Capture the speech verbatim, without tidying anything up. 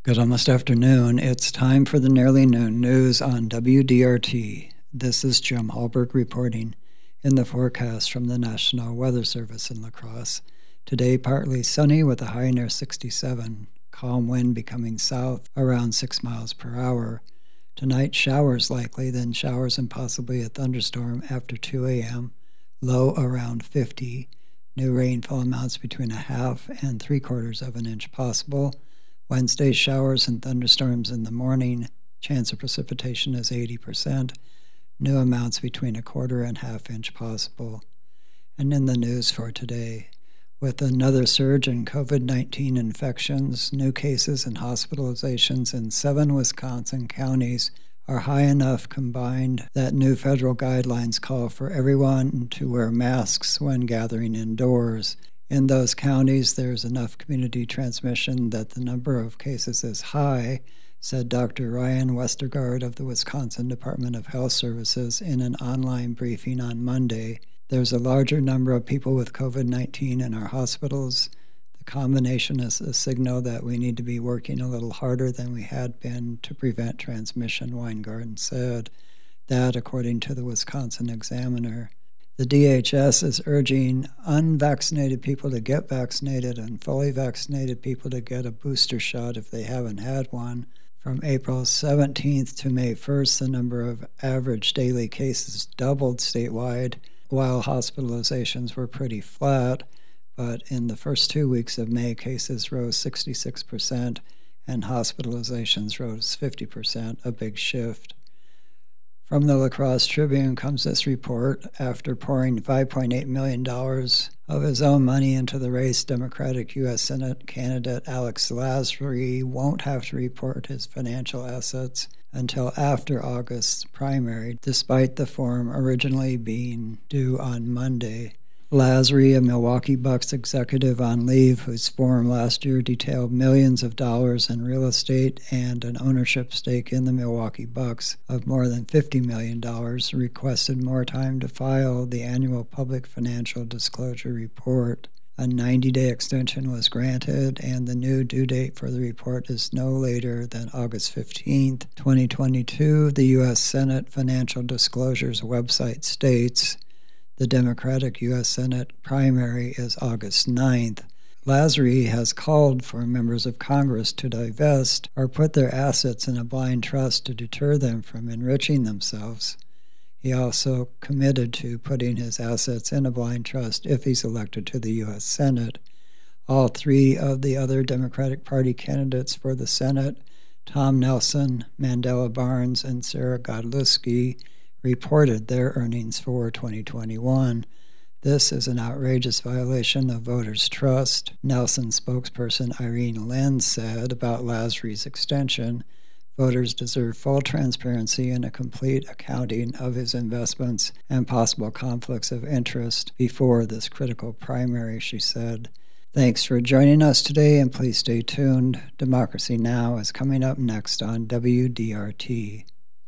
Good almost afternoon. It's time for the nearly noon news on W D R T. This is Jim Hallberg reporting. In the forecast from the National Weather Service in La Crosse, today partly sunny with a high near sixty-seven, calm wind becoming south around six miles per hour. Tonight showers likely, then showers and possibly a thunderstorm after two a.m., low around fifty. New rainfall amounts between a half and three quarters of an inch possible. Wednesday, showers and thunderstorms in the morning. Chance of precipitation is eighty percent. New amounts between a quarter and half inch possible. And in the news for today, with another surge in COVID nineteen infections, new cases and hospitalizations in seven Wisconsin counties are high enough combined that new federal guidelines call for everyone to wear masks when gathering indoors. In those counties, there's enough community transmission that the number of cases is high, said Doctor Ryan Westergaard of the Wisconsin Department of Health Services in an online briefing on Monday. There's a larger number of people with COVID nineteen in our hospitals. The combination is a signal that we need to be working a little harder than we had been to prevent transmission, Weingarten said. That, according to the Wisconsin Examiner. The D H S is urging unvaccinated people to get vaccinated and fully vaccinated people to get a booster shot if they haven't had one. From April seventeenth to May first, the number of average daily cases doubled statewide, while hospitalizations were pretty flat. But in the first two weeks of May, cases rose sixty-six percent and hospitalizations rose fifty percent, a big shift. From the La Crosse Tribune comes this report. After pouring five point eight million dollars of his own money into the race, Democratic U S Senate candidate Alex Lasry won't have to report his financial assets until after August's primary, despite the form originally being due on Monday. Lasry, a Milwaukee Bucks executive on leave whose form last year detailed millions of dollars in real estate and an ownership stake in the Milwaukee Bucks of more than fifty million dollars, requested more time to file the annual public financial disclosure report. A ninety-day extension was granted, and the new due date for the report is no later than August fifteenth, twenty twenty-two. The U S Senate Financial Disclosures website states, the Democratic U S Senate primary is August ninth. Lasry has called for members of Congress to divest or put their assets in a blind trust to deter them from enriching themselves. He also committed to putting his assets in a blind trust if he's elected to the U S Senate. All three of the other Democratic Party candidates for the Senate, Tom Nelson, Mandela Barnes, and Sarah Godlewski, reported their earnings for twenty twenty-one. This is an outrageous violation of voters' trust, Nelson spokesperson Irene Lin said about Lasry's extension. Voters deserve full transparency and a complete accounting of his investments and possible conflicts of interest before this critical primary, she said. Thanks for joining us today, and please stay tuned. Democracy Now! Is coming up next on W D R T.